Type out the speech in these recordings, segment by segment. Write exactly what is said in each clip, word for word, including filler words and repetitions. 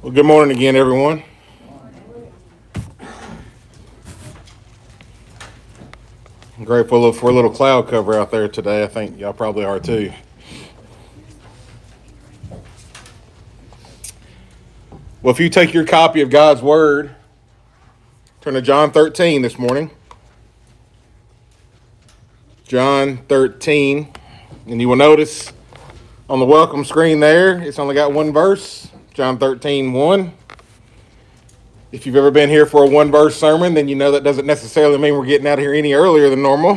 Well, good morning again, everyone. I'm grateful for a little cloud cover out there today. I think y'all probably are too. Well, if you take your copy of God's Word, turn to John thirteen this morning. John thirteen, and you will notice on the welcome screen there, it's only got one verse, John thirteen, one. If you've ever been here for a one-verse sermon, then you know that doesn't necessarily mean we're getting out of here any earlier than normal.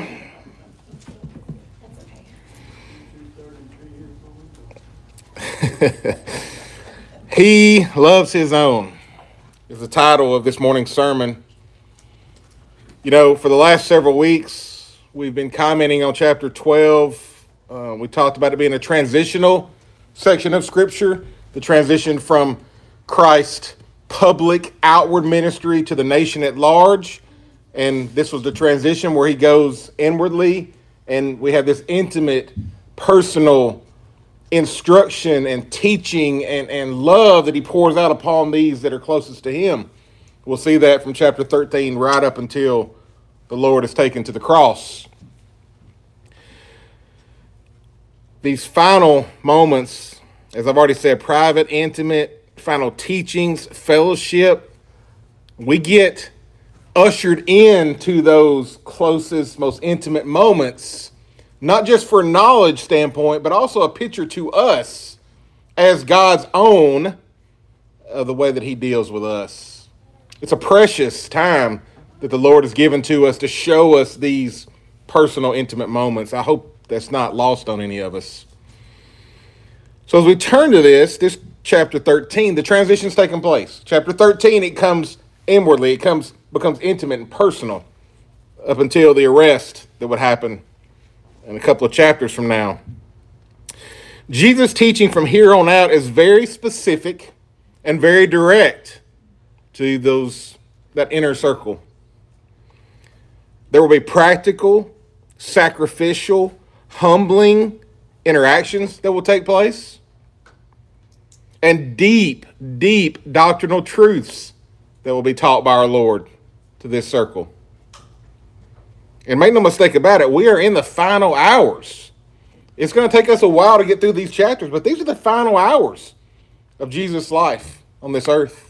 He loves his own is the title of this morning's sermon. You know, for the last several weeks, we've been commenting on chapter twelve. Uh, we talked about it being a transitional section of Scripture, the transition from Christ's public outward ministry to the nation at large. And this was the transition where he goes inwardly, and we have this intimate, personal instruction and teaching and, and love that he pours out upon these that are closest to him. We'll see that from chapter thirteen right up until the Lord is taken to the cross. These final moments, as I've already said, private, intimate, final teachings, fellowship, we get ushered into those closest, most intimate moments, not just for knowledge standpoint, but also a picture to us as God's own of the way that he deals with us. It's a precious time that the Lord has given to us to show us these personal, intimate moments. I hope that's not lost on any of us. So as we turn to this, this chapter thirteen, the transition's taking place. Chapter thirteen, it comes inwardly, it comes becomes intimate and personal up until the arrest that would happen in a couple of chapters from now. Jesus' teaching from here on out is very specific and very direct to those that inner circle. There will be practical, sacrificial, humbling interactions that will take place, and deep, deep doctrinal truths that will be taught by our Lord to this circle. And make no mistake about it, we are in the final hours. It's going to take us a while to get through these chapters, but these are the final hours of Jesus' life on this earth.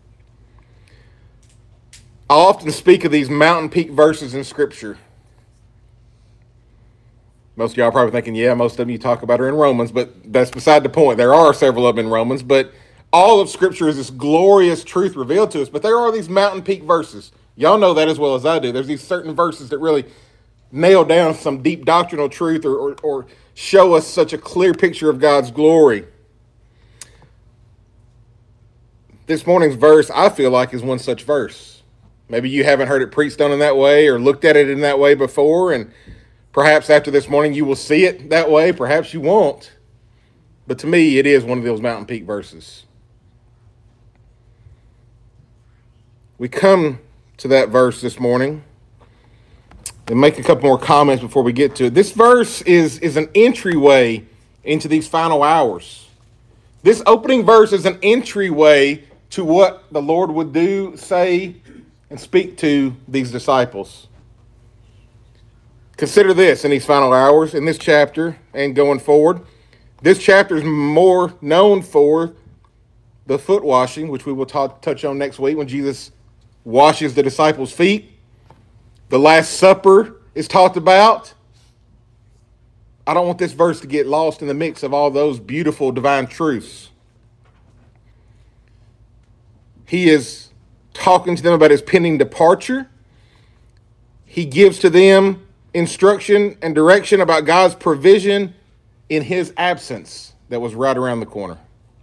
I often speak of these mountain peak verses in Scripture. Most of y'all are probably thinking, yeah, most of them you talk about are in Romans, but that's beside the point. There are several of them in Romans, but all of Scripture is this glorious truth revealed to us. But there are these mountain peak verses. Y'all know that as well as I do. There's these certain verses that really nail down some deep doctrinal truth or, or, or show us such a clear picture of God's glory. This morning's verse, I feel like, is one such verse. Maybe you haven't heard it preached on in that way or looked at it in that way before, and perhaps after this morning you will see it that way. Perhaps you won't. But to me, it is one of those mountain peak verses. We come to that verse this morning and make a couple more comments before we get to it. This verse is, is an entryway into these final hours. This opening verse is an entryway to what the Lord would do, say, and speak to these disciples. Consider this in these final hours, in this chapter and going forward. This chapter is more known for the foot washing, which we will talk, touch on next week when Jesus washes the disciples' feet. The Last Supper is talked about. I don't want this verse to get lost in the mix of all those beautiful divine truths. He is talking to them about his pending departure. He gives to them instruction and direction about God's provision in his absence that was right around the corner.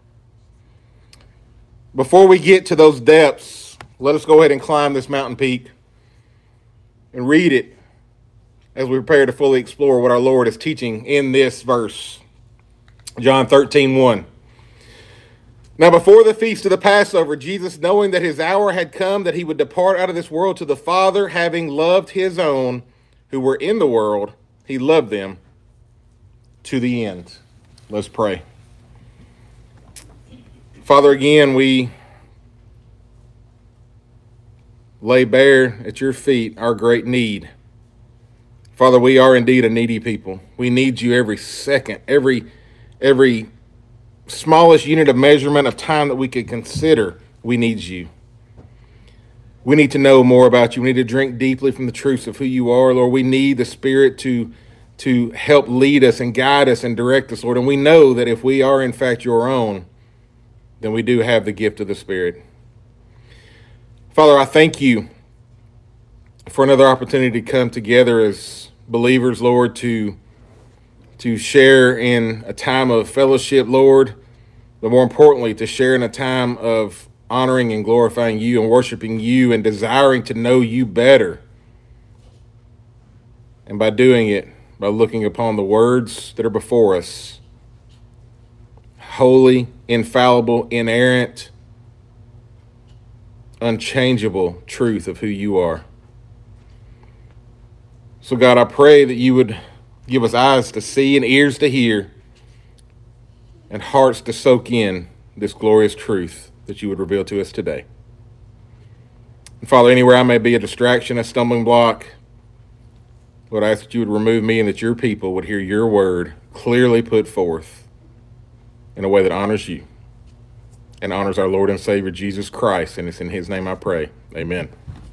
Before we get to those depths, let us go ahead and climb this mountain peak and read it as we prepare to fully explore what our Lord is teaching in this verse. John thirteen, one. Now before the feast of the Passover, Jesus, knowing that his hour had come, that he would depart out of this world to the Father, having loved his own who were in the world, he loved them to the end. Let's pray. Father, again, we lay bare at your feet our great need. Father, we are indeed a needy people. We need you every second, every every smallest unit of measurement of time that we could consider. We need you. We need to know more about you. We need to drink deeply from the truths of who you are, Lord. We need the Spirit to, to help lead us and guide us and direct us, Lord. And we know that if we are in fact your own, then we do have the gift of the Spirit. Father, I thank you for another opportunity to come together as believers, Lord, to, to share in a time of fellowship, Lord, but more importantly, to share in a time of honoring and glorifying you and worshiping you and desiring to know you better. And by doing it, by looking upon the words that are before us, holy, infallible, inerrant, unchangeable truth of who you are. So God, I pray that you would give us eyes to see and ears to hear and hearts to soak in this glorious truth that you would reveal to us today. And Father, anywhere I may be a distraction, a stumbling block, Lord, I ask that you would remove me and that your people would hear your word clearly put forth in a way that honors you and honors our Lord and Savior, Jesus Christ. And it's in his name I pray. Amen.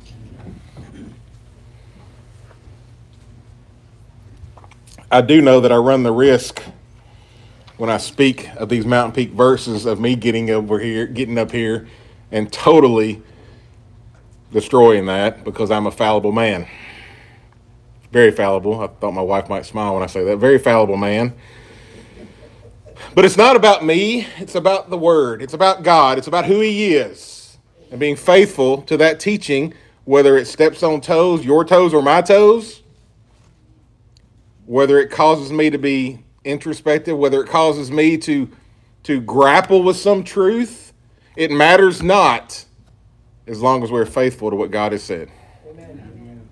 I do know that I run the risk when I speak of these Mountain Peak verses of me getting over here, getting up here and totally destroying that because I'm a fallible man. Very fallible. I thought my wife might smile when I say that. Very fallible man. But it's not about me. It's about the Word. It's about God. It's about who he is and being faithful to that teaching, whether it steps on toes, your toes or my toes, whether it causes me to be introspective, whether it causes me to, to grapple with some truth. It matters not as long as we're faithful to what God has said. Amen.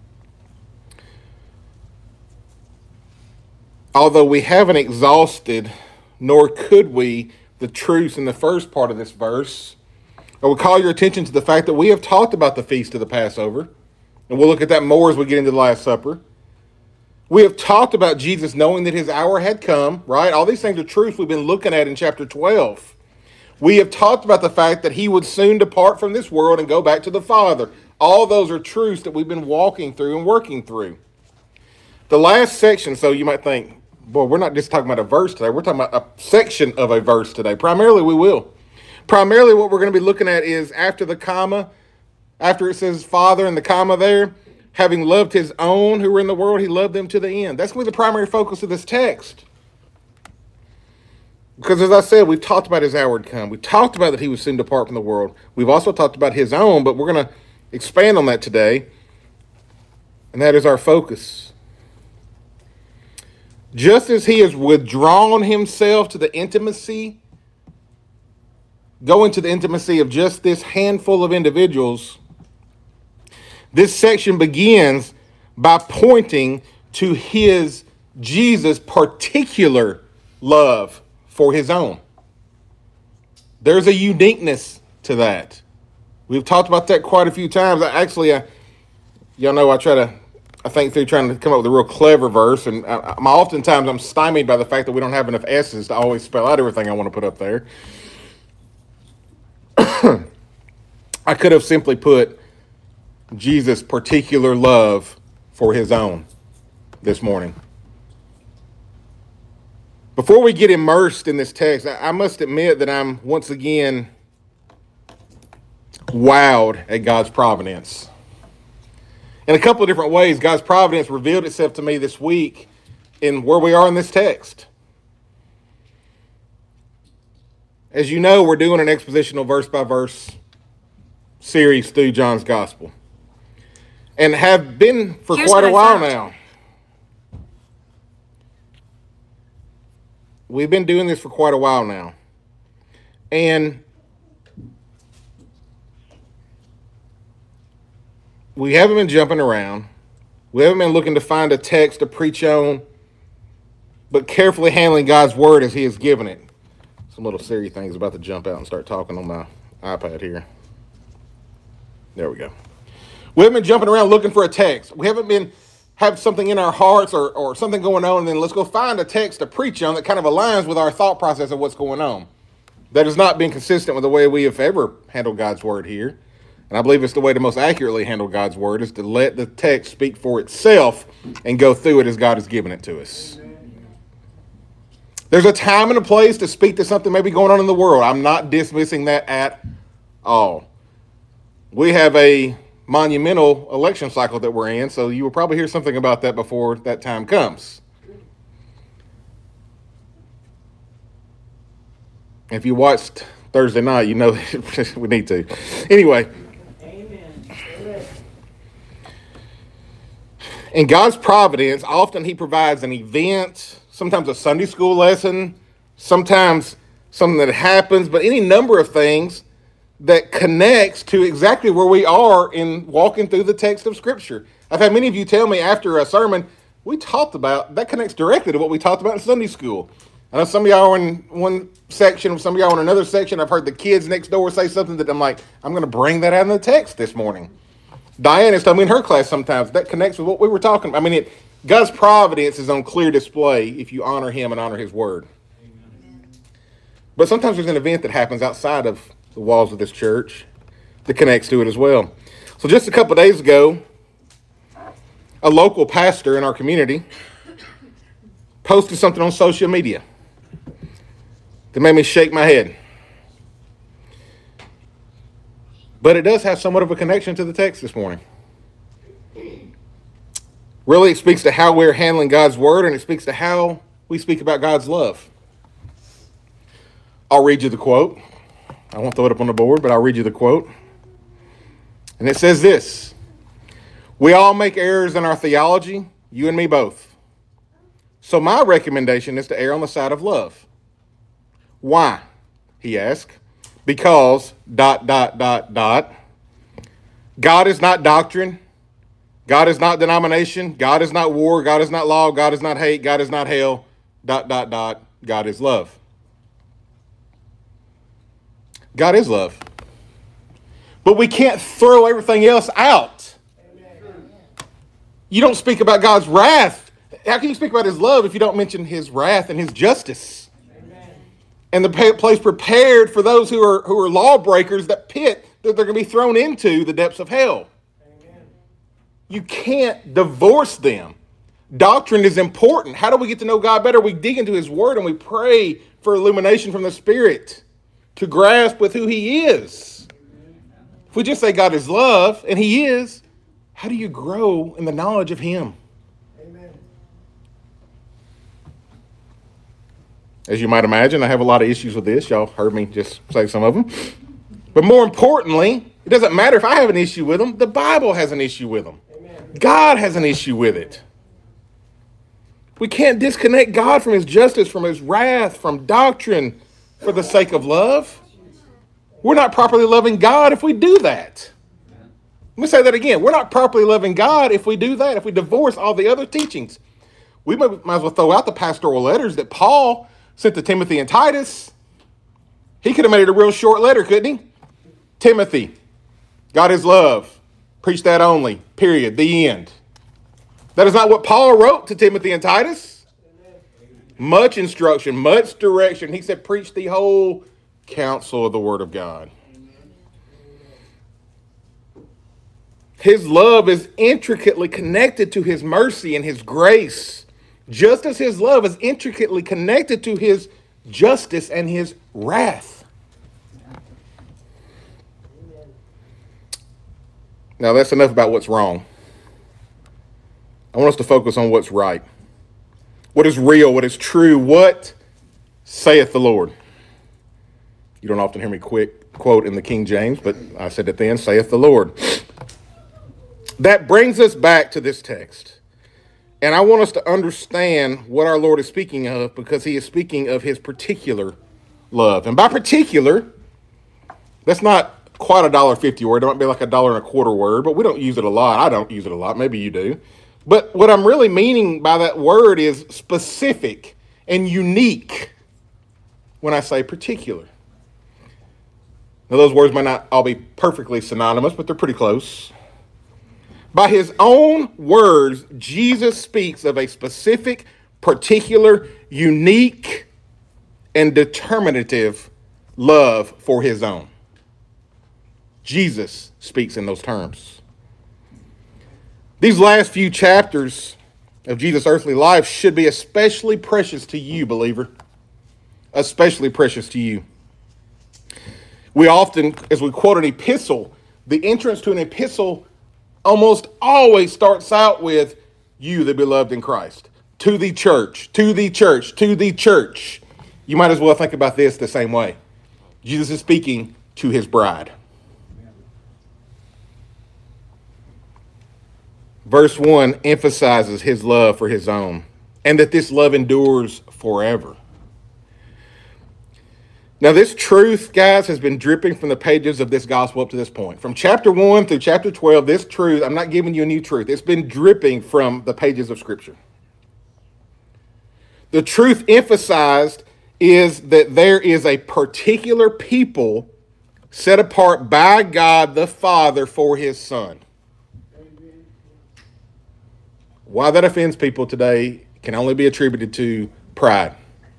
Although we haven't exhausted, nor could we, the truths in the first part of this verse, I would call your attention to the fact that we have talked about the feast of the Passover, and we'll look at that more as we get into the Last Supper. We have talked about Jesus knowing that his hour had come, right? All these things are truths we've been looking at in chapter twelve. We have talked about the fact that he would soon depart from this world and go back to the Father. All those are truths that we've been walking through and working through. The last section, so you might think, boy, we're not just talking about a verse today. We're talking about a section of a verse today. Primarily, we will. Primarily, what we're going to be looking at is after the comma, after it says Father and the comma there, having loved his own who were in the world, he loved them to the end. That's going to be the primary focus of this text. Because as I said, we've talked about his hour had come. We've talked about that he would soon depart from the world. We've also talked about his own, but we're going to expand on that today. And that is our focus. Just as he has withdrawn himself to the intimacy, going to the intimacy of just this handful of individuals, this section begins by pointing to his, Jesus' particular love for his own. There's a uniqueness to that. We've talked about that quite a few times. I, actually, I, y'all know I try to, I think through trying to come up with a real clever verse, and I, I'm oftentimes I'm stymied by the fact that we don't have enough S's to always spell out everything I want to put up there. I could have simply put Jesus' particular love for his own this morning. Before we get immersed in this text, I must admit that I'm once again wowed at God's providence. In a couple of different ways, God's providence revealed itself to me this week in where we are in this text. As you know, we're doing an expositional verse-by-verse series through John's Gospel. And have been for Here's quite a while now. We've been doing this for quite a while now. And we haven't been jumping around. We haven't been looking to find a text to preach on, but carefully handling God's word as he has given it. Some little Siri thing's about to jump out and start talking on my iPad here. There we go. We haven't been jumping around looking for a text. We haven't been have something in our hearts or, or something going on, and then let's go find a text to preach on that kind of aligns with our thought process of what's going on. That has not been consistent with the way we have ever handled God's word here. And I believe it's the way to most accurately handle God's word is to let the text speak for itself and go through it as God has given it to us. There's a time and a place to speak to something maybe going on in the world. I'm not dismissing that at all. We have a monumental election cycle that we're in, so you will probably hear something about that before that time comes. If you watched Thursday night, you know we need to. Anyway. Amen. In God's providence, often he provides an event, sometimes a Sunday school lesson, sometimes something that happens, but any number of things that connects to exactly where we are in walking through the text of Scripture. I've had many of you tell me after a sermon, we talked about, that connects directly to what we talked about in Sunday school. I know some of y'all are in one section, some of y'all are in another section. I've heard the kids next door say something that I'm like, I'm going to bring that out in the text this morning. Diane has told me in her class sometimes that connects with what we were talking about. I mean, it, God's providence is on clear display if you honor him and honor his word. Amen. But sometimes there's an event that happens outside of the walls of this church that connects to it as well. So just a couple of days ago, a local pastor in our community posted something on social media that made me shake my head. But it does have somewhat of a connection to the text this morning. Really, it speaks to how we're handling God's word, and it speaks to how we speak about God's love. I'll read you the quote. I won't throw it up on the board, but I'll read you the quote. And it says this: "We all make errors in our theology, you and me both. So my recommendation is to err on the side of love." Why? He asked. Because, dot, dot, dot, dot. God is not doctrine. God is not denomination. God is not war. God is not law. God is not hate. God is not hell. Dot, dot, dot. God is love. God is love. But we can't throw everything else out. Amen. You don't speak about God's wrath. How can you speak about his love if you don't mention his wrath and his justice? Amen. And the place prepared for those who are who are lawbreakers, that pit that they're going to be thrown into, the depths of hell. Amen. You can't divorce them. Doctrine is important. How do we get to know God better? We dig into his word and we pray for illumination from the Spirit to grasp with who he is. If we just say God is love, and he is, how do you grow in the knowledge of him? Amen. As you might imagine, I have a lot of issues with this. Y'all heard me just say some of them. But more importantly, it doesn't matter if I have an issue with them. The Bible has an issue with them. Amen. God has an issue with it. We can't disconnect God from his justice, from his wrath, from doctrine for the sake of love. We're not properly loving God if we do that. Let me say that again. We're not properly loving God if we do that, if we divorce all the other teachings. We might, might as well throw out the pastoral letters that Paul sent to Timothy and Titus. He could have made it a real short letter, couldn't he? Timothy, God is love. Preach that only. Period. The end. That is not what Paul wrote to Timothy and Titus. Much instruction, much direction. He said, preach the whole counsel of the word of God. His love is intricately connected to his mercy and his grace, just as his love is intricately connected to his justice and his wrath. Now, that's enough about what's wrong. I want us to focus on what's right. What is real, what is true, what saith the Lord? You don't often hear me quick quote in the King James, but I said it then, saith the Lord. That brings us back to this text. And I want us to understand what our Lord is speaking of, because he is speaking of his particular love. And by particular, that's not quite a dollar fifty word. It might be like a dollar and a quarter word, but we don't use it a lot. I don't use it a lot. Maybe you do. But what I'm really meaning by that word is specific and unique when I say particular. Now, those words might not all be perfectly synonymous, but they're pretty close. By his own words, Jesus speaks of a specific, particular, unique, and determinative love for his own. Jesus speaks in those terms. These last few chapters of Jesus' earthly life should be especially precious to you, believer. Especially precious to you. We often, as we quote an epistle, the entrance to an epistle almost always starts out with, you, the beloved in Christ. To the church, to the church, to the church. You might as well think about this the same way. Jesus is speaking to his bride. Verse one emphasizes his love for his own, and that this love endures forever. Now, this truth, guys, has been dripping from the pages of this gospel up to this point. From chapter one through chapter twelve, this truth, I'm not giving you a new truth. It's been dripping from the pages of Scripture. The truth emphasized is that there is a particular people set apart by God the Father for his Son. Why that offends people today can only be attributed to pride.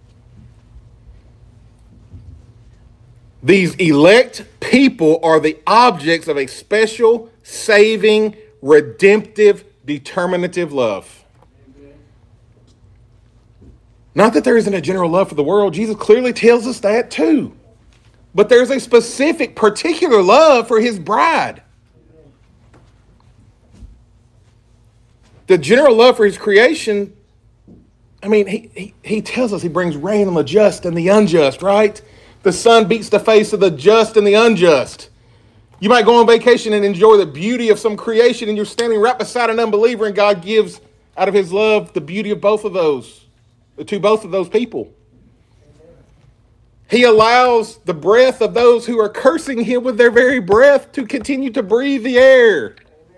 These elect people are the objects of a special, saving, redemptive, determinative love. Not that there isn't a general love for the world. Jesus clearly tells us that too. But there's a specific, particular love for his bride. The general love for his creation, I mean, he, he, he tells us he brings rain on the just and the unjust, right? The sun beats the face of the just and the unjust. You might go on vacation and enjoy the beauty of some creation, and you're standing right beside an unbeliever, and God gives out of his love the beauty of both of those, to both of those people. He allows the breath of those who are cursing him with their very breath to continue to breathe the air.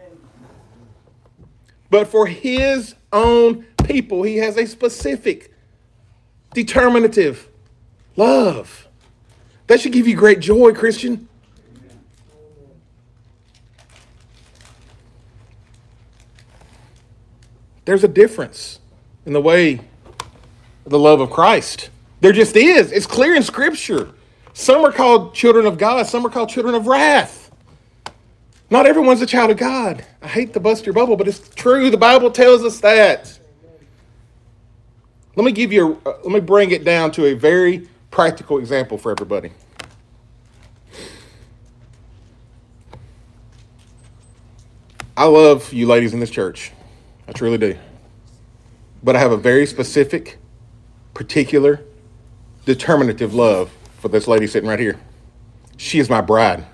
But for his own people, he has a specific, determinative love. That should give you great joy, Christian. There's a difference in the way of the love of Christ. There just is. It's clear in Scripture. Some are called children of God. Some are called children of wrath. Not everyone's a child of God. I hate to bust your bubble, but it's true. The Bible tells us that. Let me give you, a, uh, let me bring it down to a very practical example for everybody. I love you ladies in this church. I truly do. But I have a very specific, particular, determinative love for this lady sitting right here. She is my bride.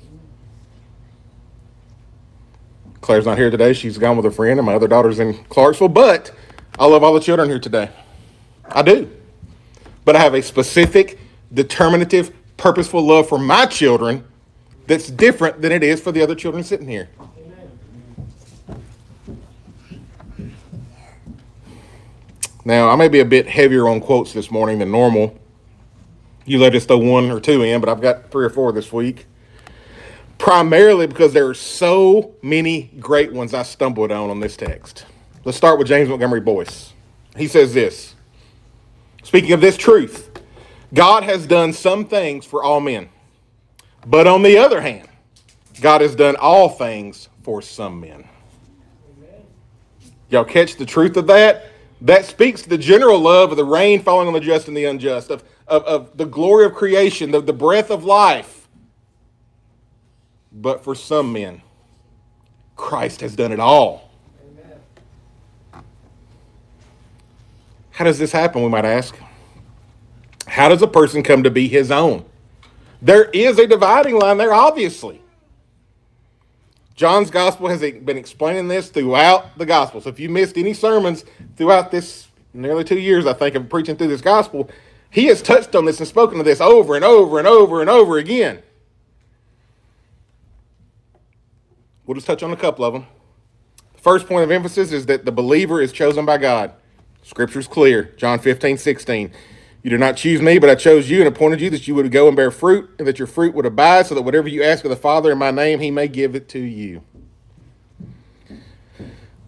Claire's not here today. She's gone with a friend, and my other daughter's in Clarksville. But I love all the children here today. I do. But I have a specific, determinative, purposeful love for my children that's different than it is for the other children sitting here. Now, I may be a bit heavier on quotes this morning than normal. You let us throw one or two in, but I've got three or four this week. Primarily because there are so many great ones I stumbled on on this text. Let's start with James Montgomery Boyce. He says this, speaking of this truth, God has done some things for all men, but on the other hand, God has done all things for some men. Y'all catch the truth of that? That speaks to the general love of the rain falling on the just and the unjust, of, of, of the glory of creation, the, the breath of life. But for some men, Christ has done it all. Amen. How does this happen, we might ask? How does a person come to be his own? There is a dividing line there, obviously. John's gospel has been explaining this throughout the gospel. So if you missed any sermons throughout this nearly two years, I think, of preaching through this gospel, he has touched on this and spoken of this over and over and over and over again. We'll just touch on a couple of them. The first point of emphasis is that the believer is chosen by God. Scripture's clear. John fifteen, sixteen. You did not choose me, but I chose you and appointed you that you would go and bear fruit, and that your fruit would abide, so that whatever you ask of the Father in my name, he may give it to you.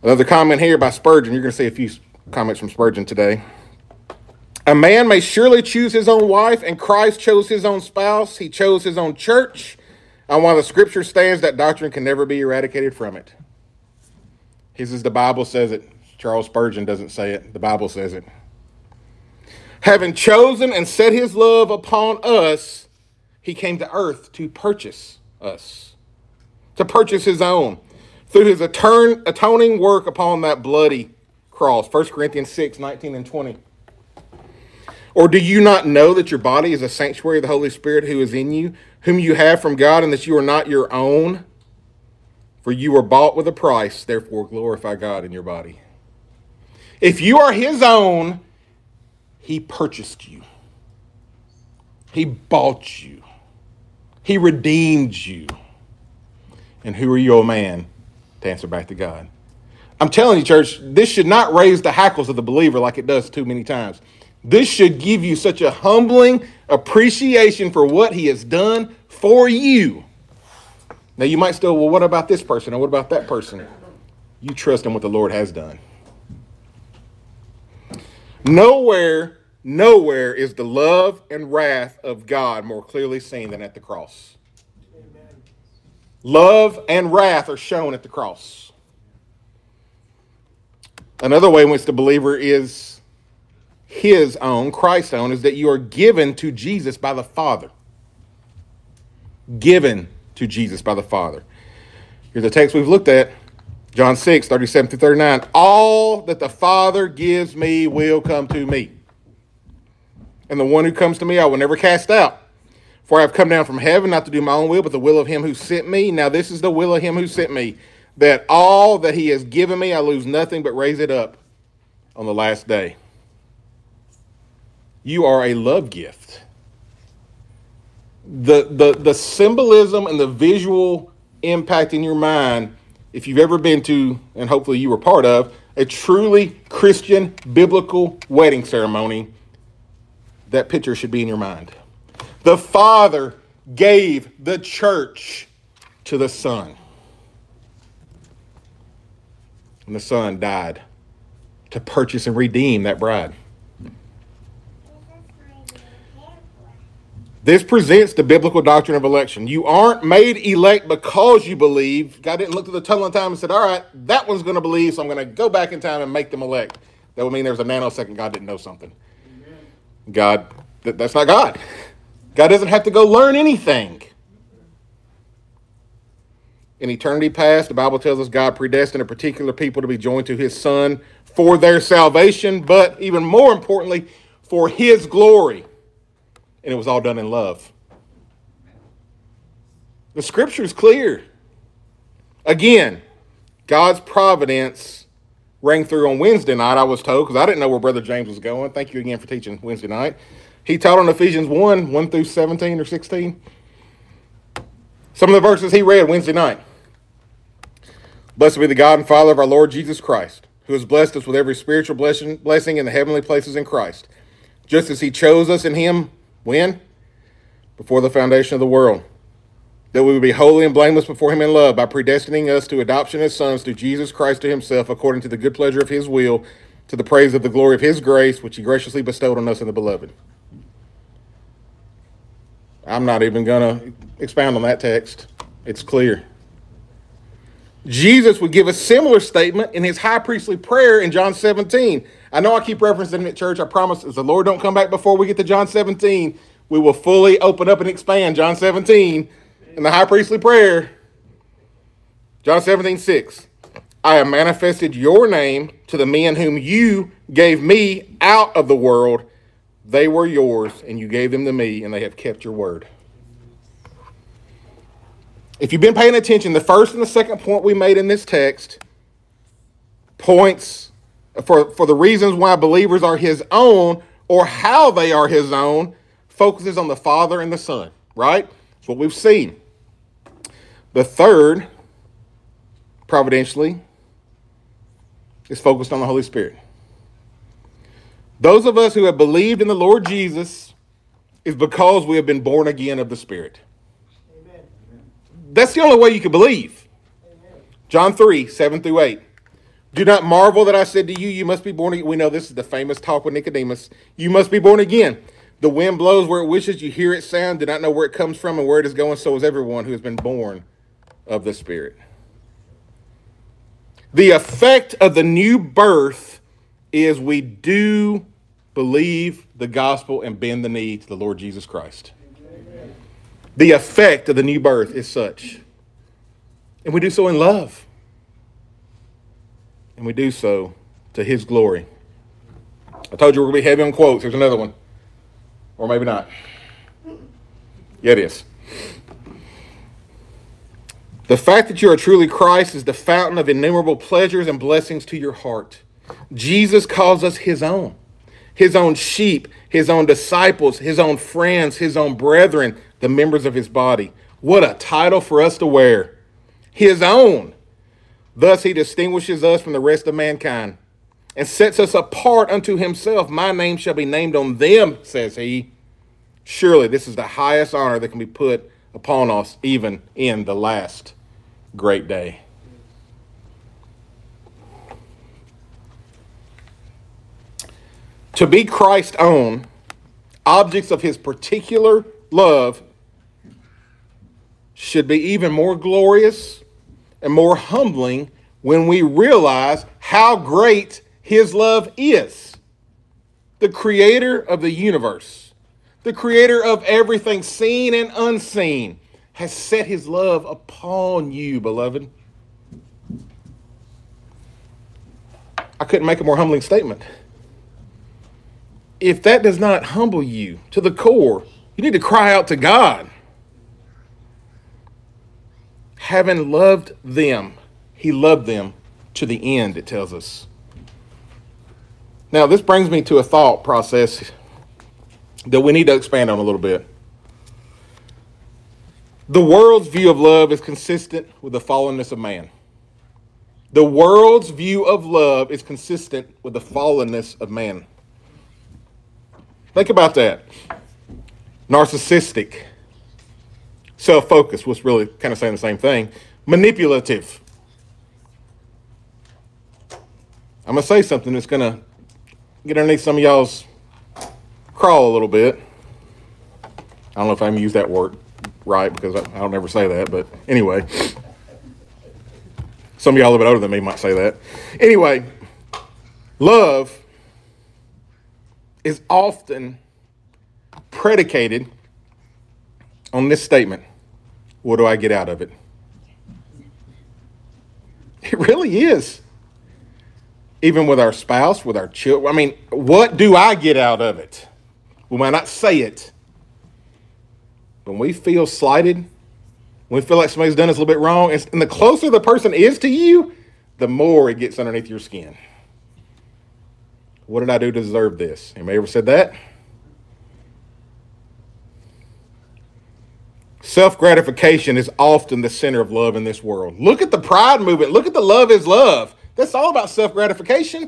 Another comment here by Spurgeon. You're going to see a few comments from Spurgeon today. A man may surely choose his own wife, and Christ chose his own spouse. He chose his own church. And while the scripture stands, that doctrine can never be eradicated from it. He says the Bible says it. Charles Spurgeon doesn't say it. The Bible says it. Having chosen and set his love upon us, he came to earth to purchase us, to purchase his own through his atone, atoning work upon that bloody cross. First Corinthians six, nineteen and twenty. Or do you not know that your body is a sanctuary of the Holy Spirit who is in you, whom you have from God, and that you are not your own? For you were bought with a price, therefore glorify God in your body. If you are his own, he purchased you. He bought you. He redeemed you. And who are you, O man, to answer back to God? I'm telling you, church, this should not raise the hackles of the believer like it does too many times. This should give you such a humbling appreciation for what he has done for you. Now, you might still, well, what about this person? Or what about that person? You trust in what the Lord has done. Nowhere, nowhere is the love and wrath of God more clearly seen than at the cross. Amen. Love and wrath are shown at the cross. Another way in which the believer is his own, Christ's own, is that you are given to Jesus by the Father. Given to Jesus by the Father. Here's the text we've looked at. John six, thirty-seven through thirty-nine. All that the Father gives me will come to me. And the one who comes to me I will never cast out. For I have come down from heaven not to do my own will, but the will of him who sent me. Now this is the will of him who sent me, that all that he has given me I lose nothing but raise it up on the last day. You are a love gift. The, the, the symbolism and the visual impact in your mind, if you've ever been to, and hopefully you were part of, a truly Christian biblical wedding ceremony, that picture should be in your mind. The Father gave the church to the Son. And the Son died to purchase and redeem that bride. This presents the biblical doctrine of election. You aren't made elect because you believe. God didn't look through the tunnel of time and said, all right, that one's going to believe, so I'm going to go back in time and make them elect. That would mean there was a nanosecond God didn't know something. Amen. God, that, that's not God. God doesn't have to go learn anything. In eternity past, the Bible tells us God predestined a particular people to be joined to his Son for their salvation, but even more importantly, for his glory. And it was all done in love. The scripture is clear. Again, God's providence rang through on Wednesday night, I was told, because I didn't know where Brother James was going. Thank you again for teaching Wednesday night. He taught on Ephesians one, one through seventeen or sixteen. Some of the verses he read Wednesday night. Blessed be the God and Father of our Lord Jesus Christ, who has blessed us with every spiritual blessing, blessing in the heavenly places in Christ, just as he chose us in him. When? Before the foundation of the world, that we would be holy and blameless before him in love, by predestining us to adoption as sons through Jesus Christ to himself, according to the good pleasure of his will, to the praise of the glory of his grace, which he graciously bestowed on us in the beloved. I'm not even going to expound on that text. It's clear. Jesus would give a similar statement in his high priestly prayer in John seventeen. I know I keep referencing it at church. I promise, if the Lord don't come back before we get to John seventeen, we will fully open up and expand John seventeen in the high priestly prayer. John seventeen, six. I have manifested your name to the men whom you gave me out of the world. They were yours, and you gave them to me, and they have kept your word. If you've been paying attention, the first and the second point we made in this text points for, for the reasons why believers are his own, or how they are his own, focuses on the Father and the Son, right? That's what we've seen. The third, providentially, is focused on the Holy Spirit. Those of us who have believed in the Lord Jesus is because we have been born again of the Spirit. That's the only way you can believe. Amen. John three, seven through eight. Do not marvel that I said to you, you must be born again. We know this is the famous talk with Nicodemus. You must be born again. The wind blows where it wishes. You hear its sound, do not know where it comes from and where it is going. So is everyone who has been born of the Spirit. The effect of the new birth is we do believe the gospel and bend the knee to the Lord Jesus Christ. Amen. The effect of the new birth is such. And we do so in love. And we do so to his glory. I told you we're going to be heavy on quotes. Here's another one. Or maybe not. Yeah, it is. The fact that you are truly Christ is the fountain of innumerable pleasures and blessings to your heart. Jesus calls us his own. His own sheep, his own disciples, his own friends, his own brethren, the members of his body. What a title for us to wear. His own. Thus he distinguishes us from the rest of mankind and sets us apart unto himself. My name shall be named on them, says he. Surely this is the highest honor that can be put upon us, even in the last great day. To be Christ's own, objects of his particular love, should be even more glorious and more humbling when we realize how great his love is. The creator of the universe, the creator of everything seen and unseen, has set his love upon you, beloved. I couldn't make a more humbling statement. If that does not humble you to the core, you need to cry out to God. Having loved them, he loved them to the end, it tells us. Now, this brings me to a thought process that we need to expand on a little bit. The world's view of love is consistent with the fallenness of man. The world's view of love is consistent with the fallenness of man. Think about that. Narcissistic. Self-focused, was really kind of saying the same thing. Manipulative. I'm going to say something that's going to get underneath some of y'all's crawl a little bit. I don't know if I can use that word right because I, I don't ever say that, but anyway. Some of y'all a little bit older than me might say that. Anyway, love is often predicated on this statement. What do I get out of it? It really is. Even with our spouse, with our children. I mean, what do I get out of it? We might not say it. When we feel slighted, when we feel like somebody's done us a little bit wrong, and the closer the person is to you, the more it gets underneath your skin. What did I do to deserve this? Anybody ever said that? Self-gratification is often the center of love in this world. Look at the pride movement. Look at the love is love. That's all about self-gratification.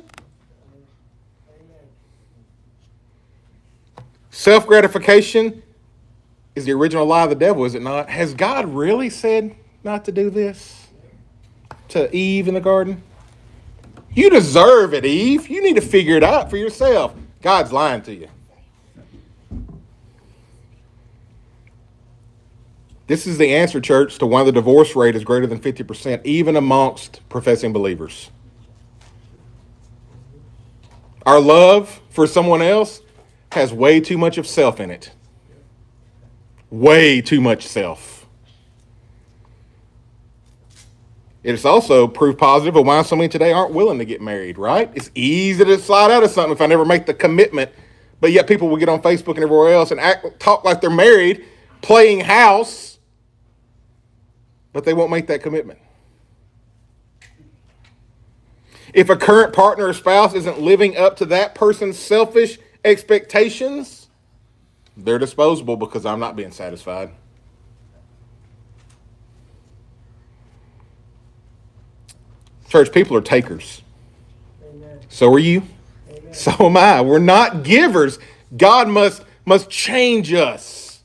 Self-gratification is the original lie of the devil, is it not? Has God really said not to do this to Eve in the garden? You deserve it, Eve. You need to figure it out for yourself. God's lying to you. This is the answer, church, to why the divorce rate is greater than fifty percent, even amongst professing believers. Our love for someone else has way too much of self in it. Way too much self. It's also proof positive of why so many today aren't willing to get married, right? It's easy to slide out of something if I never make the commitment, but yet people will get on Facebook and everywhere else and act, talk like they're married, playing house, but they won't make that commitment. If a current partner or spouse isn't living up to that person's selfish expectations, they're disposable because I'm not being satisfied. Church, people are takers. Amen. So are you. Amen. So am I. We're not givers. God must, must change us.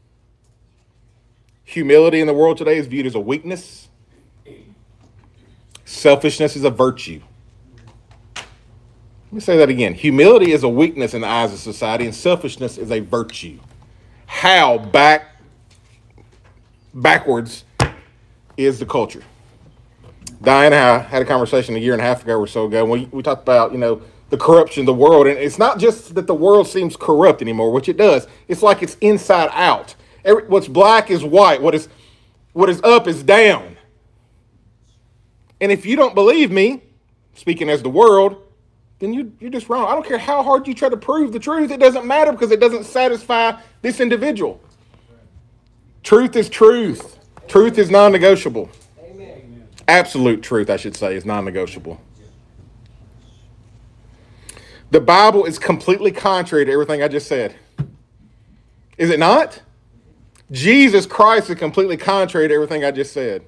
Humility in the world today is viewed as a weakness. Selfishness is a virtue. Let me say that again. Humility is a weakness in the eyes of society, and selfishness is a virtue. How back backwards is the culture? Diane and I had a conversation a year and a half ago or so ago. And we, we talked about, you know, the corruption of the world. And it's not just that the world seems corrupt anymore, which it does. It's like it's inside out. Every, what's black is white. What is, what is up is down. And if you don't believe me, speaking as the world, then you, you're just wrong. I don't care how hard you try to prove the truth. It doesn't matter because it doesn't satisfy this individual. Truth is truth. Truth is non-negotiable. Amen. Absolute truth, I should say, is non-negotiable. The Bible is completely contrary to everything I just said. Is it not? Jesus Christ is completely contrary to everything I just said.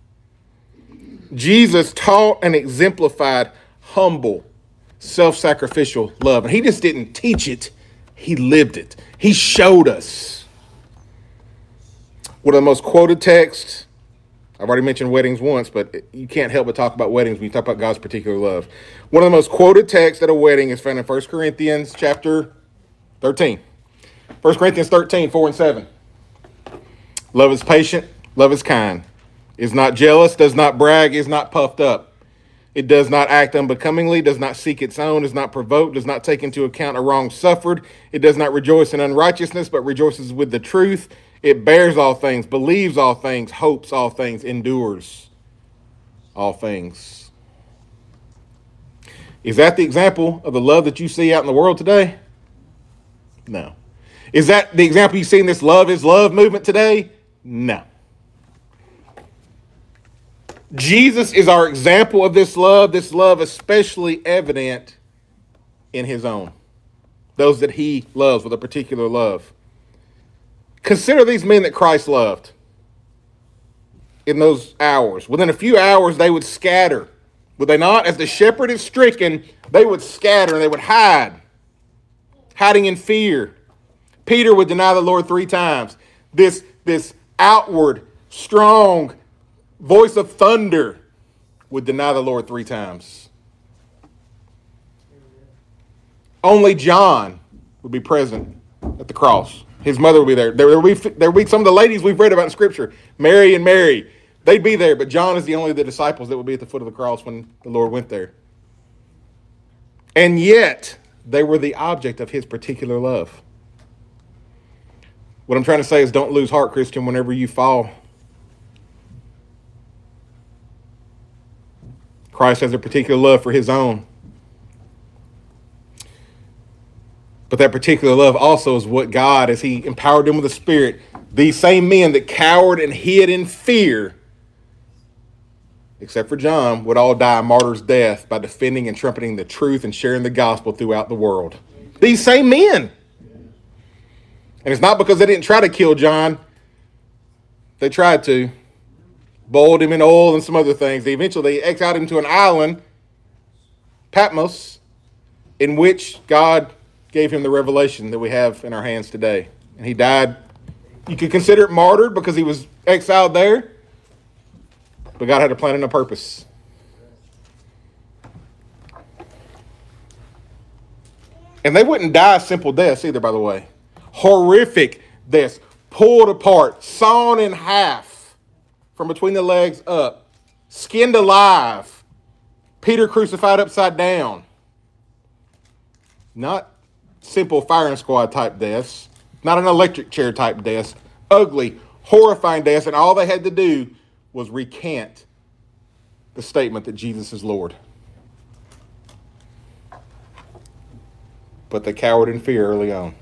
Jesus taught and exemplified humble, self-sacrificial love. And he just didn't teach it. He lived it. He showed us. One of the most quoted texts, I've already mentioned weddings once, but you can't help but talk about weddings when you talk about God's particular love. One of the most quoted texts at a wedding is found in First Corinthians chapter thirteen. First Corinthians thirteen, four and seven. Love is patient, love is kind, is not jealous, does not brag, is not puffed up. It does not act unbecomingly, does not seek its own, is not provoked, does not take into account a wrong suffered. It does not rejoice in unrighteousness, but rejoices with the truth. It bears all things, believes all things, hopes all things, endures all things. Is that the example of the love that you see out in the world today? No. Is that the example you see in this love is love movement today? No. Jesus is our example of this love, this love especially evident in his own. Those that he loves with a particular love. Consider these men that Christ loved in those hours. Within a few hours, they would scatter. Would they not? As the shepherd is stricken, they would scatter and they would hide, hiding in fear. Peter would deny the Lord three times. This, this outward, strong voice of thunder would deny the Lord three times. Only John would be present at the cross. His mother would be there. There would be, there would be some of the ladies we've read about in Scripture, Mary and Mary. They'd be there, but John is the only of the disciples that would be at the foot of the cross when the Lord went there. And yet, they were the object of his particular love. What I'm trying to say is don't lose heart, Christian, whenever you fall. Christ has a particular love for his own. But that particular love also is what God, as he empowered them with the Spirit, these same men that cowered and hid in fear, except for John, would all die a martyr's death by defending and trumpeting the truth and sharing the gospel throughout the world. These same men. And it's not because they didn't try to kill John. They tried to. Boiled him in oil and some other things. They eventually exiled him to an island, Patmos, in which God gave him the revelation that we have in our hands today. And he died. You could consider it martyred because he was exiled there. But God had a plan and a purpose. And they wouldn't die simple deaths either, by the way. Horrific deaths. Pulled apart, sawn in half from between the legs up, skinned alive. Peter crucified upside down. Not simple firing squad type deaths. Not an electric chair type deaths. Ugly, horrifying deaths. And all they had to do was recant the statement that Jesus is Lord. But they cowered in fear early on.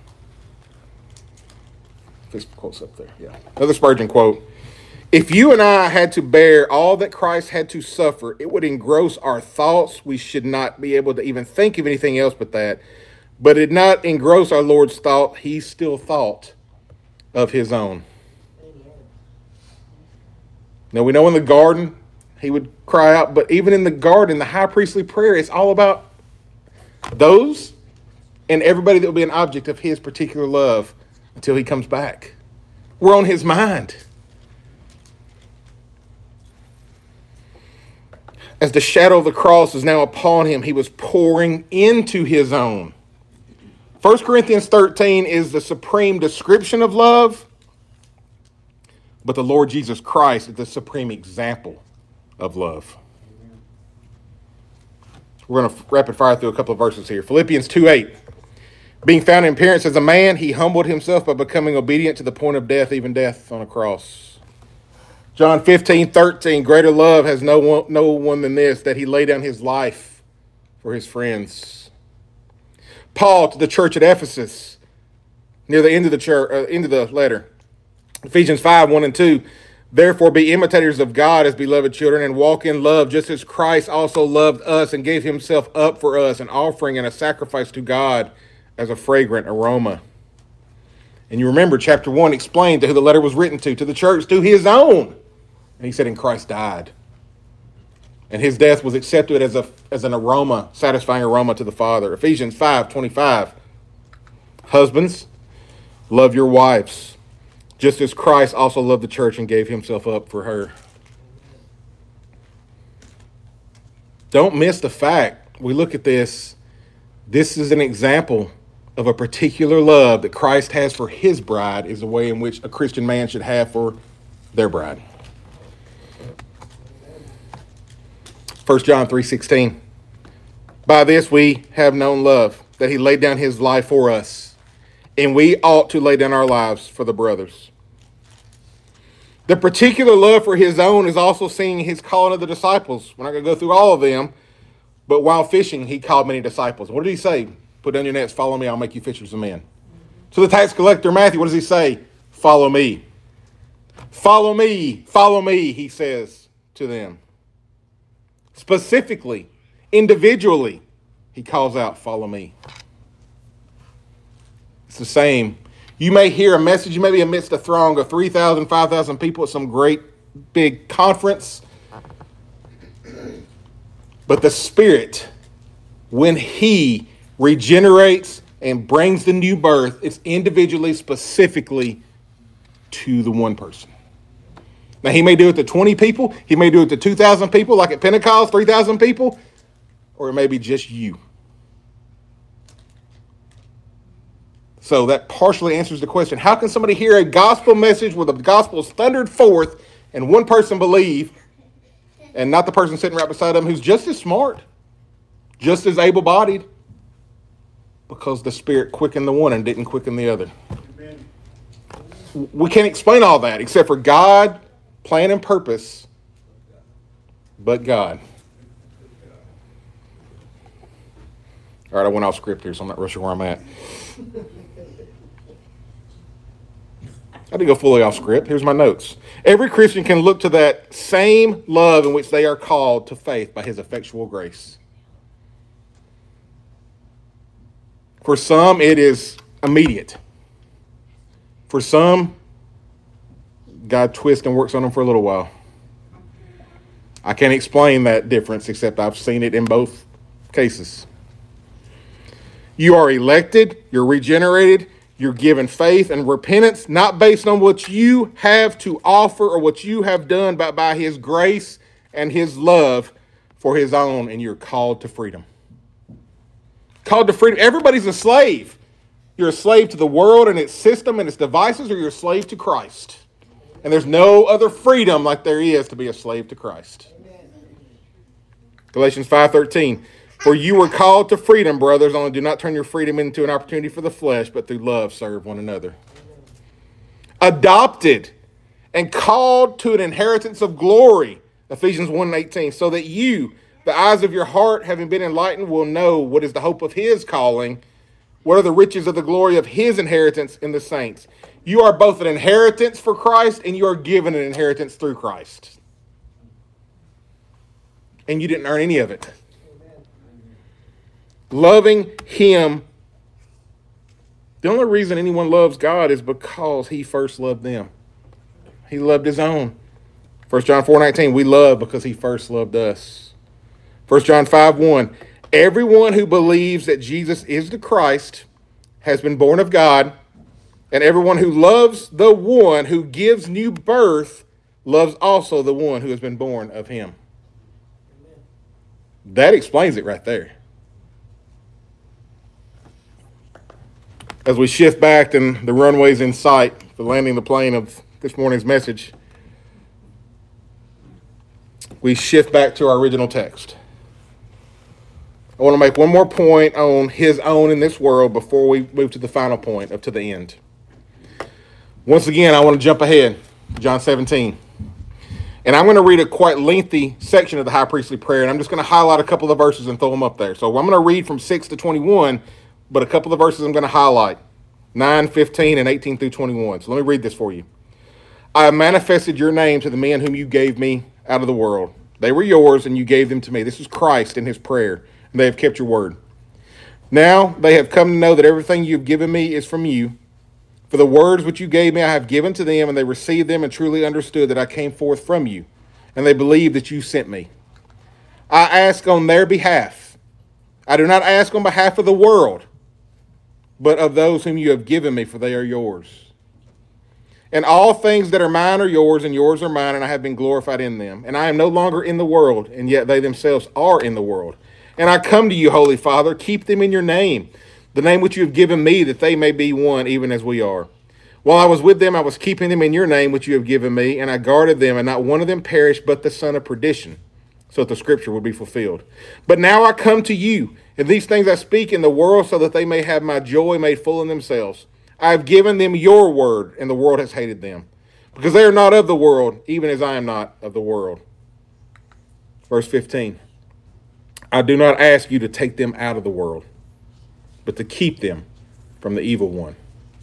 This quote's up there, yeah. Another Spurgeon quote. If you and I had to bear all that Christ had to suffer, it would engross our thoughts. We should not be able to even think of anything else but that. But it did not engross our Lord's thought. He still thought of his own. Now, we know in the garden, he would cry out. But even in the garden, the high priestly prayer, it's all about those and everybody that will be an object of his particular love until he comes back. We're on his mind. as the shadow of the cross is now upon him, he was pouring into his own. First Corinthians thirteen is the supreme description of love, but the Lord Jesus Christ is the supreme example of love. We're going to rapid fire through a couple of verses here. Philippians two eight. Being found in appearance as a man, he humbled himself by becoming obedient to the point of death, even death on a cross. John fifteen thirteen. Greater love has no one, no one than this, that he lay down his life for his friends. Paul to the church at Ephesus, near the end of the church, uh, end of the letter. Ephesians five one and two. Therefore be imitators of God as beloved children, and walk in love, just as Christ also loved us and gave himself up for us, an offering and a sacrifice to God as a fragrant aroma. And you remember chapter one explained to who the letter was written to, to the church, to his own. And he said, and Christ died. And his death was accepted as a as an aroma, satisfying aroma to the Father. Ephesians five twenty-five. Husbands, love your wives, just as Christ also loved the church and gave himself up for her. Don't miss the fact, we look at this, this is an example of a particular love that Christ has for his bride, is the way in which a Christian man should have for their bride. First John three sixteen. By this we have known love, that he laid down his life for us, and we ought to lay down our lives for the brothers. The particular love for his own is also seen in his calling of the disciples. We're not going to go through all of them, but while fishing, he called many disciples. What did he say? Put down your nets, follow me, I'll make you fishers of men. To the tax collector, Matthew, what does he say? Follow me. Follow me, follow me, he says to them. Specifically, individually, he calls out, follow me. It's the same. You may hear a message, you may be amidst a throng of three thousand, five thousand people at some great big conference. But the Spirit, when he regenerates and brings the new birth, it's individually, specifically to the one person. Now, he may do it to twenty people. He may do it to two thousand people, like at Pentecost, three thousand people. Or it may be just you. So that partially answers the question. How can somebody hear a gospel message where the gospel is thundered forth and one person believe, and not the person sitting right beside them who's just as smart, just as able-bodied? Because the Spirit quickened the one and didn't quicken the other. Amen. We can't explain all that except for God, plan and purpose, but God. All right, I went off script here, so I'm not real sure where I'm at. I didn't go fully off script. Here's my notes. Every Christian can look to that same love in which they are called to faith by his effectual grace. For some, it is immediate. For some, God twists and works on them for a little while. I can't explain that difference, except I've seen it in both cases. You are elected, you're regenerated, you're given faith and repentance, not based on what you have to offer or what you have done, but by his grace and his love for his own, and you're called to freedom. Called to freedom. Everybody's a slave. You're a slave to the world and its system and its devices, or you're a slave to Christ. And there's no other freedom like there is to be a slave to Christ. Galatians five thirteen. For you were called to freedom, brothers, only do not turn your freedom into an opportunity for the flesh, but through love serve one another. Adopted and called to an inheritance of glory, Ephesians one eighteen, so that you, the eyes of your heart, having been enlightened, will know what is the hope of his calling, what are the riches of the glory of his inheritance in the saints. You are both an inheritance for Christ, and you are given an inheritance through Christ. And you didn't earn any of it. Loving him. The only reason anyone loves God is because he first loved them. He loved his own. First John four nineteen, we love because he first loved us. First John five one, everyone who believes that Jesus is the Christ has been born of God, and everyone who loves the one who gives new birth loves also the one who has been born of him. That explains it right there. As we shift back and the runway's in sight for landing the plane of this morning's message, we shift back to our original text. I want to make one more point on his own in this world before we move to the final point, up to the end. Once again, I want to jump ahead, John seventeen. And I'm going to read a quite lengthy section of the high priestly prayer, and I'm just going to highlight a couple of verses and throw them up there. So I'm going to read from six to twenty-one, but a couple of verses I'm going to highlight, nine, fifteen, and eighteen through twenty-one. So let me read this for you. I have manifested your name to the men whom you gave me out of the world. They were yours, and you gave them to me. This is Christ in his prayer, and they have kept your word. Now they have come to know that everything you have given me is from you. For the words which you gave me I have given to them, and they received them and truly understood that I came forth from you, and they believe that you sent me. I ask on their behalf. I do not ask on behalf of the world, but of those whom you have given me, for they are yours. And all things that are mine are yours, and yours are mine, and I have been glorified in them. And I am no longer in the world, and yet they themselves are in the world. And I come to you, Holy Father, keep them in your name, the name which you have given me, that they may be one, even as we are. While I was with them, I was keeping them in your name, which you have given me, and I guarded them, and not one of them perished, but the son of perdition, so that the scripture would be fulfilled. But now I come to you, and these things I speak in the world, so that they may have my joy made full in themselves. I have given them your word, and the world has hated them, because they are not of the world, even as I am not of the world. Verse fifteen. I do not ask you to take them out of the world, but to keep them from the evil one.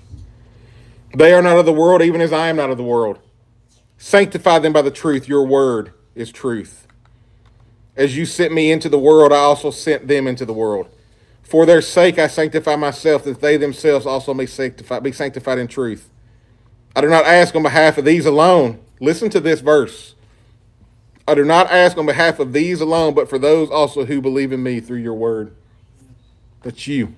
They are not of the world, even as I am not of the world. Sanctify them by the truth. Your word is truth. As you sent me into the world, I also sent them into the world. For their sake I sanctify myself, that they themselves also may sanctify, be sanctified in truth. I do not ask on behalf of these alone. Listen to this verse. I do not ask on behalf of these alone, but for those also who believe in me through your word. That's you.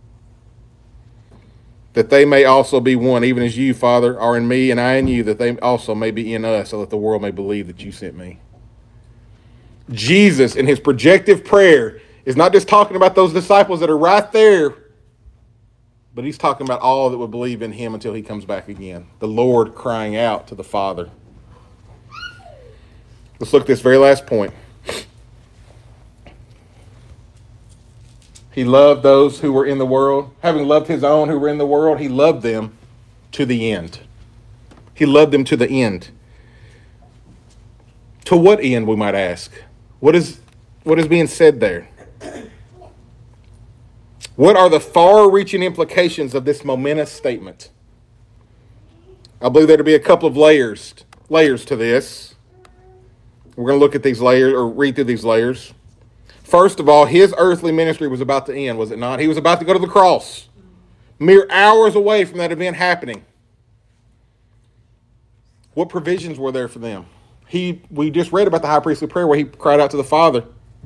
That they may also be one, even as you, Father, are in me and I in you, that they also may be in us, so that the world may believe that you sent me. Jesus, in his projective prayer, is not just talking about those disciples that are right there, but he's talking about all that would believe in him until he comes back again. The Lord crying out to the Father. Let's look at this very last point. He loved those who were in the world. Having loved his own who were in the world, he loved them to the end. He loved them to the end. To what end, we might ask? What is, what is being said there? What are the far-reaching implications of this momentous statement? I believe there to be a couple of layers, layers to this. We're going to look at these layers, or read through these layers. First of all, his earthly ministry was about to end, was it not? He was about to go to the cross. Mere hours away from that event happening. What provisions were there for them? He, we just read about the high priestly prayer where he cried out to the Father.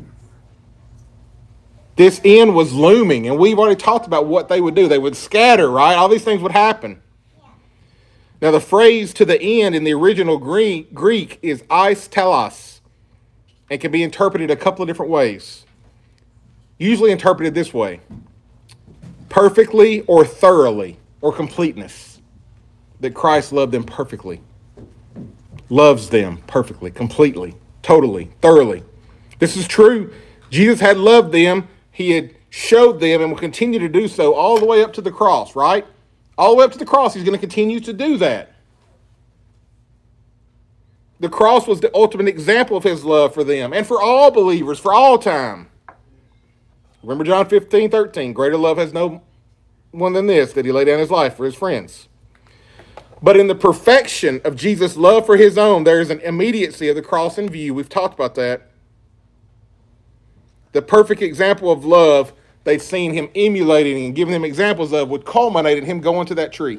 This end was looming, and we've already talked about what they would do. They would scatter, right? All these things would happen. Now, the phrase to the end in the original Greek, Greek is eis telos, and can be interpreted a couple of different ways. Usually interpreted this way: perfectly or thoroughly or completeness. That Christ loved them perfectly. Loves them perfectly, completely, totally, thoroughly. This is true. Jesus had loved them. He had showed them and will continue to do so all the way up to the cross, right? All the way up to the cross, he's going to continue to do that. The cross was the ultimate example of his love for them and for all believers, for all time. Remember John fifteen, thirteen. Greater love has no one than this, that he laid down his life for his friends. But in the perfection of Jesus' love for his own, there is an immediacy of the cross in view. We've talked about that. The perfect example of love they'd seen him emulating and giving them examples of would culminate in him going to that tree.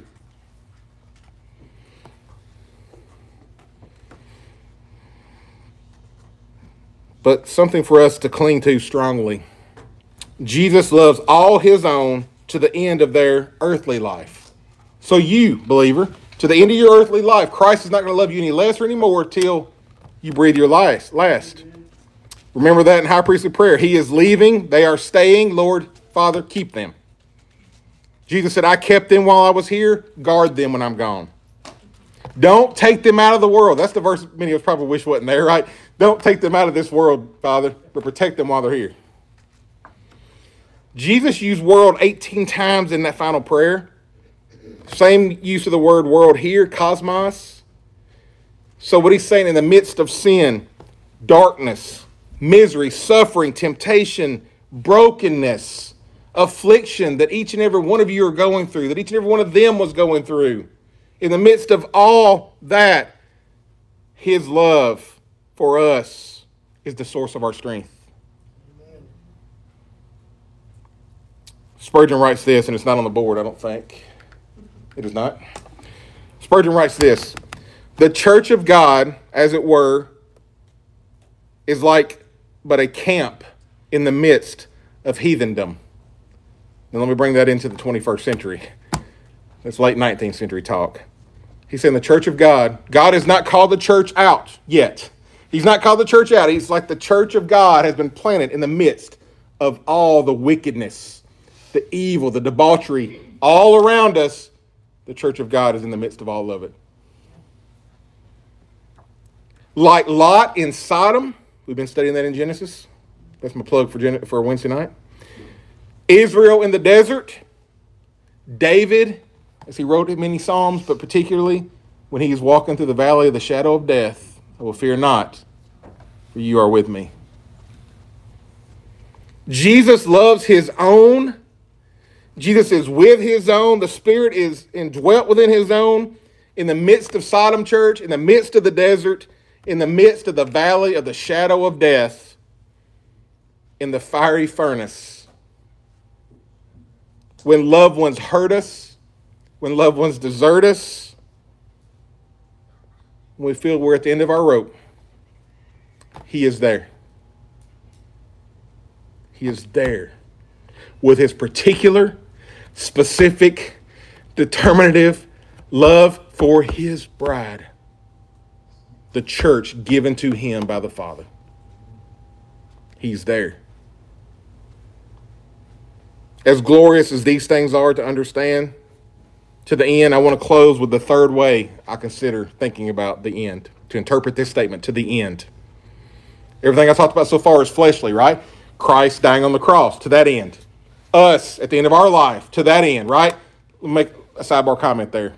But something for us to cling to strongly. Jesus loves all his own to the end of their earthly life. So you, believer, to the end of your earthly life, Christ is not going to love you any less or any more till you breathe your last. last. Remember that in high priestly prayer. He is leaving. They are staying. Lord, Father, keep them. Jesus said, I kept them while I was here. Guard them when I'm gone. Don't take them out of the world. That's the verse many of us probably wish wasn't there, right? Don't take them out of this world, Father, but protect them while they're here. Jesus used world eighteen times in that final prayer. Same use of the word world here, cosmos. So what he's saying, in the midst of sin, darkness, misery, suffering, temptation, brokenness, affliction that each and every one of you are going through, that each and every one of them was going through, in the midst of all that, his love for us is the source of our strength. Spurgeon writes this, and it's not on the board, I don't think. It is not. Spurgeon writes this: the church of God, as it were, is like but a camp in the midst of heathendom. Now let me bring that into the twenty-first century. That's late nineteenth century talk. He's saying the church of God, God has not called the church out yet. He's not called the church out. He's like the church of God has been planted in the midst of all the wickedness, the evil, the debauchery, all around us. The church of God is in the midst of all of it. Like Lot in Sodom, we've been studying that in Genesis. That's my plug for, Gen- for Wednesday night. Israel in the desert. David, as he wrote in many Psalms, but particularly when he is walking through the valley of the shadow of death, I will fear not, for you are with me. Jesus loves his own. Jesus is with his own. The Spirit is indwelt within his own. In the midst of Sodom church, in the midst of the desert, in the midst of the valley of the shadow of death, in the fiery furnace. When loved ones hurt us, when loved ones desert us, when we feel we're at the end of our rope, he is there. He is there with his particular, specific, determinative love for his bride, the church given to him by the Father. He's there. As glorious as these things are to understand, to the end, I want to close with the third way I consider thinking about the end, to interpret this statement, to the end. Everything I talked about so far is fleshly, right? Christ dying on the cross, to that end. Us, at the end of our life, to that end, right? Let me make a sidebar comment there.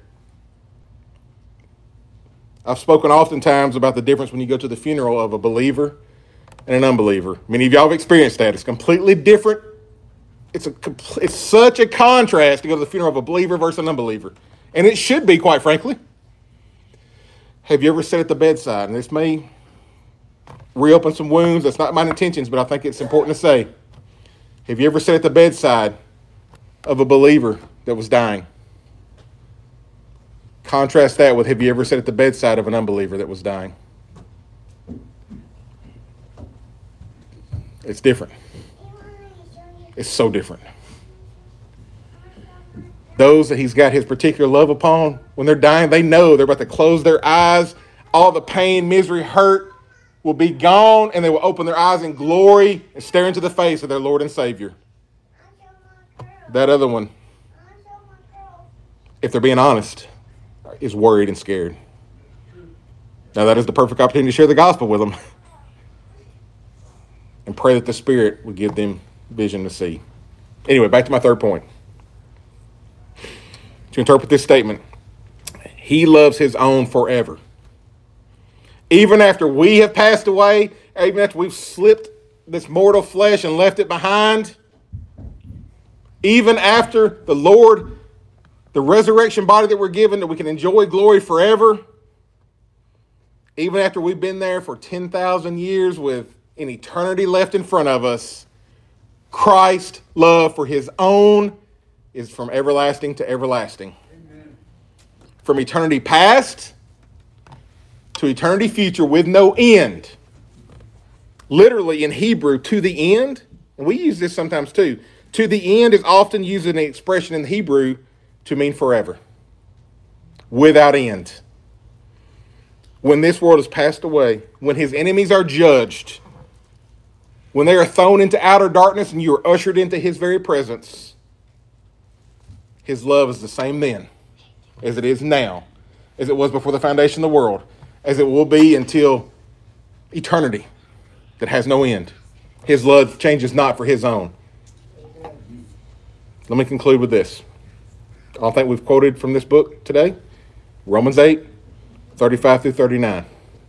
I've spoken oftentimes about the difference when you go to the funeral of a believer and an unbeliever. Many of y'all have experienced that. It's completely different. It's a it's such a contrast to go to the funeral of a believer versus an unbeliever. And it should be, quite frankly. Have you ever sat at the bedside? And this may reopen some wounds. That's not my intentions, but I think it's important to say. Have you ever sat at the bedside of a believer that was dying? Contrast that with, have you ever sat at the bedside of an unbeliever that was dying? It's different. It's so different. Those that he's got his particular love upon, when they're dying, they know they're about to close their eyes. All the pain, misery, hurt will be gone, and they will open their eyes in glory and stare into the face of their Lord and Savior. That other one, if they're being honest, is worried and scared. Now that is the perfect opportunity to share the gospel with them and pray that the Spirit would give them vision to see. Anyway, back to my third point. To interpret this statement, he loves his own forever. Even after we have passed away, even after we've slipped this mortal flesh and left it behind, even after the Lord, the resurrection body that we're given, that we can enjoy glory forever, even after we've been there for ten thousand years with an eternity left in front of us, Christ's love for his own is from everlasting to everlasting. Amen. From eternity past to eternity future with no end. Literally in Hebrew, to the end, and we use this sometimes too, to the end is often used in an expression in Hebrew to mean forever. Without end. When this world has passed away, when his enemies are judged, when they are thrown into outer darkness and you are ushered into his very presence, his love is the same then as it is now, as it was before the foundation of the world, as it will be until eternity that has no end. His love changes not for his own. Let me conclude with this. I think we've quoted from this book today, Romans eight, thirty-five through thirty-nine.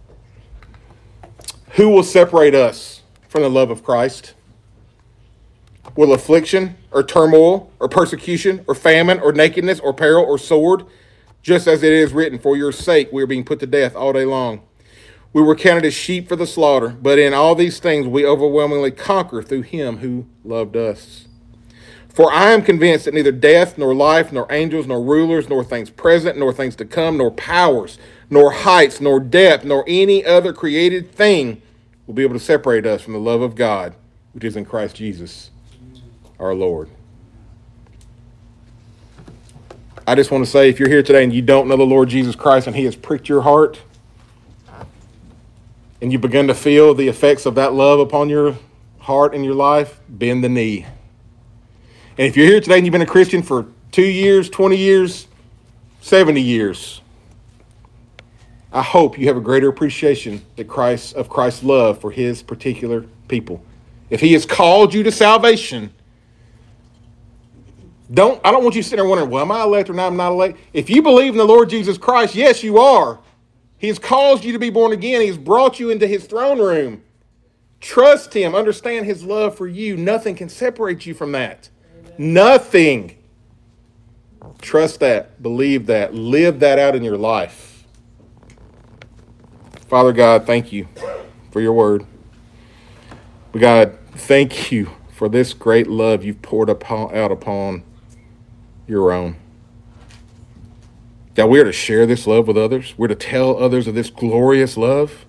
Who will separate us from the love of Christ? Will affliction or turmoil or persecution or famine or nakedness or peril or sword? Just as it is written, for your sake we are being put to death all day long. We were counted as sheep for the slaughter, but in all these things we overwhelmingly conquer through him who loved us. For I am convinced that neither death, nor life, nor angels, nor rulers, nor things present, nor things to come, nor powers, nor heights, nor depth, nor any other created thing will be able to separate us from the love of God, which is in Christ Jesus, our Lord. I just want to say, if you're here today and you don't know the Lord Jesus Christ and he has pricked your heart, and you begin to feel the effects of that love upon your heart and your life, bend the knee. And if you're here today and you've been a Christian for two years, twenty years, seventy years, I hope you have a greater appreciation that Christ, of Christ's love for his particular people. If he has called you to salvation, don't, I don't want you sitting there wondering, well, am I elect or not? I'm not elect. If you believe in the Lord Jesus Christ, yes, you are. He has caused you to be born again. He has brought you into his throne room. Trust him. Understand his love for you. Nothing can separate you from that. Amen. Nothing. Trust that. Believe that. Live that out in your life. Father God, thank you for your word. But God, thank you for this great love you've poured upon, out upon your own. God, we are to share this love with others. We're to tell others of this glorious love.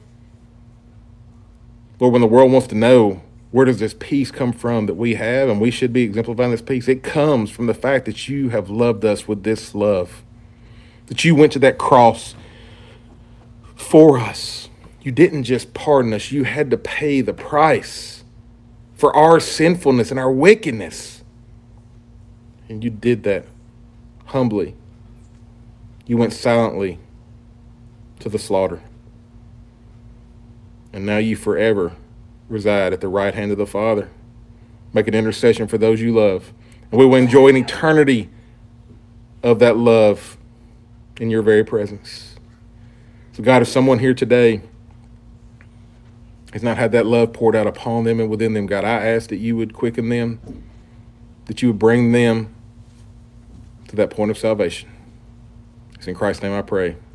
Lord, when the world wants to know where does this peace come from that we have, and we should be exemplifying this peace, it comes from the fact that you have loved us with this love, that you went to that cross for us. You didn't just pardon us. You had to pay the price for our sinfulness and our wickedness. And you did that humbly. You went silently to the slaughter. And now you forever reside at the right hand of the Father. Make an intercession for those you love. And we will enjoy an eternity of that love in your very presence. So God, if someone here today has not had that love poured out upon them and within them, God, I ask that you would quicken them, that you would bring them to that point of salvation. It's in Christ's name I pray.